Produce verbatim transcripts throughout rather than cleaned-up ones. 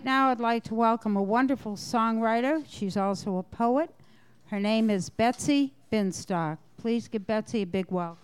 Right now, I'd like to welcome a wonderful songwriter. She's also a poet. Her name is Betsy Binstock. Please give Betsy a big welcome.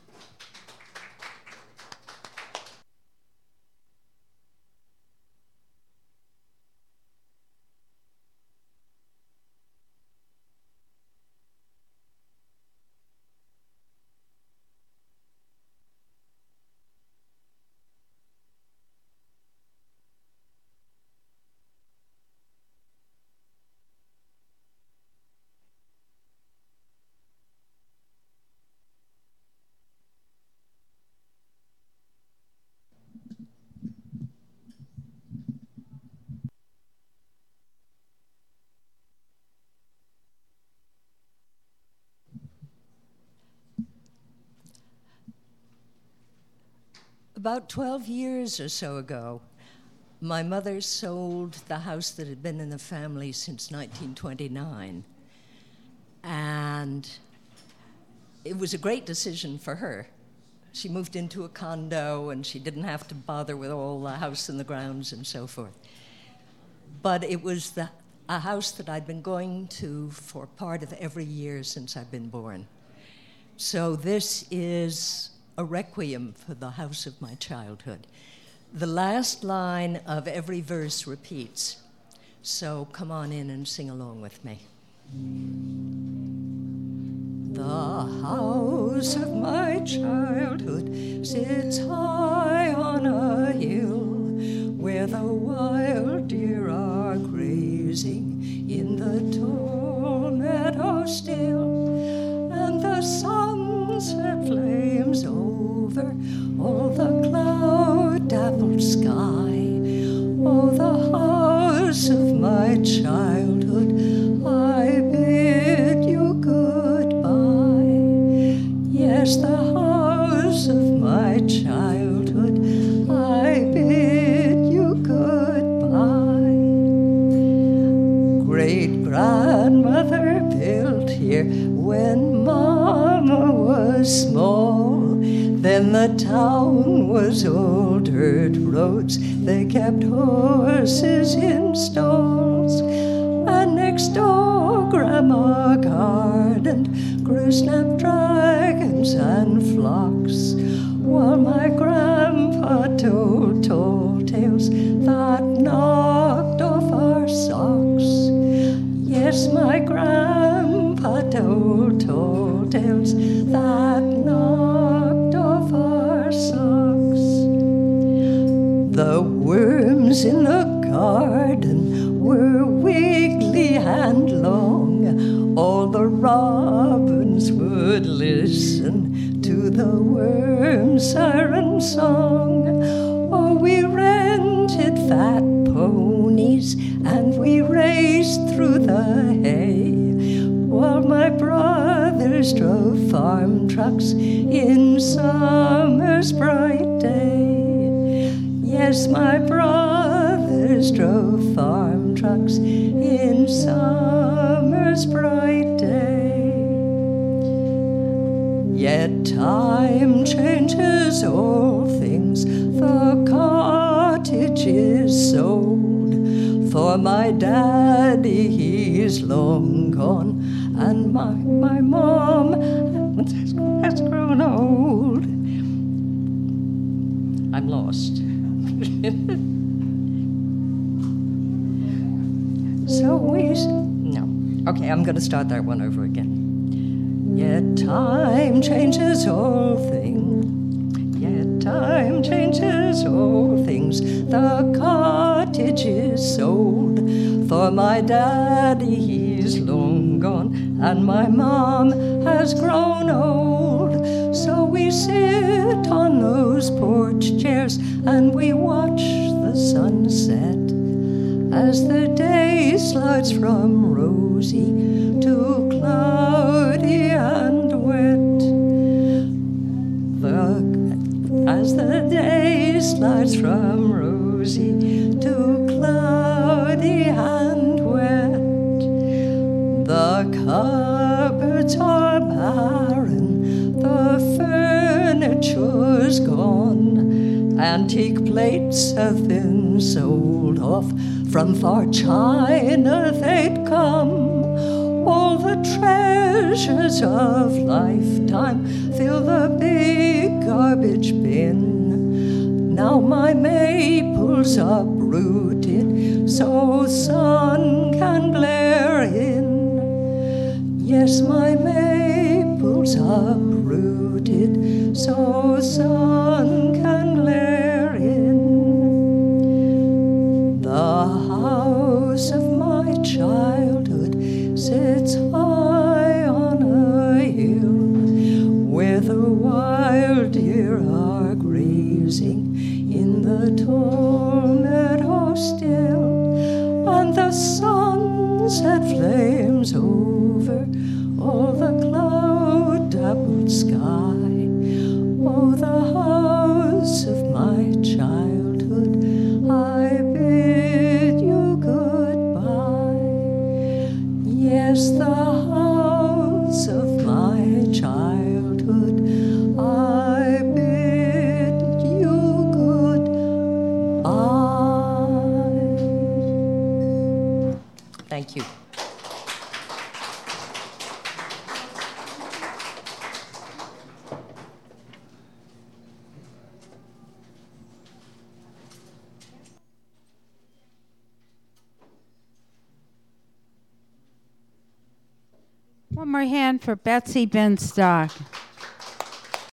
About twelve years or so ago, my mother sold the house that had been in the family since nineteen twenty-nine. And it was a great decision for her. She moved into a condo and she didn't have to bother with all the house and the grounds and so forth. But it was the, a house that I'd been going to for part of every year since I've been born. So this is a requiem for the house of my childhood. The last line of every verse repeats. So come on in and sing along with me. The house of my childhood sits high on a hill where the wild deer are grazing in the tall meadow still, and the sunset flames over all the cloud-dappled sky. Oh, the house of my childhood, I bid you goodbye. Yes, the house of my childhood, I bid you goodbye. Great-grandmother built here when Mama was small. Then the town was all dirt roads. They kept horses in stalls. And next door Grandma gardened, grew snapdragons and phlox, while my grandpa told tall tales that knocked off our socks. Yes, my grandpa told tall tales that knocked off our socks. The worms in the garden were wiggly and long. All the robins would listen to the worm siren song. Oh, we rented fat ponies and we raced through the hay, while my brothers drove farm trucks in summer's bright day. Yes, my brothers drove farm trucks in summer's bright day. Yet time changes all things. The cottage is sold, for my daddy, he's long gone, and my, my mom has, has grown old. I'm lost. So we, no. Okay, I'm going to start that one over again. Yet time changes all things. Yet time changes all things. The cottage is sold, for my daddy, he's long gone, and my mom has grown old. So we sit on those porch chairs and we watch the sunset as the day slides from rosy to cloudy and wet. The, as the day slides from rosy to cloudy and wet, the cupboards are barren, the furniture's gone, antique plates have been sold off From far China they'd come, all the treasures of lifetime fill the big garbage bin. Now my maple's uprooted so sun can glare in. Yes, my maple's uprooted so sun can glare in. The house of my childhood sits high on a hill, where the wild deer are grazing in the tall meadow still, and the sunset flames over all the cloud-dappled sky. Oh, the house of my childhood, I bid you goodbye. Yes, the house of my childhood, I bid you goodbye. Thank you. One more hand for Betsy Binstock.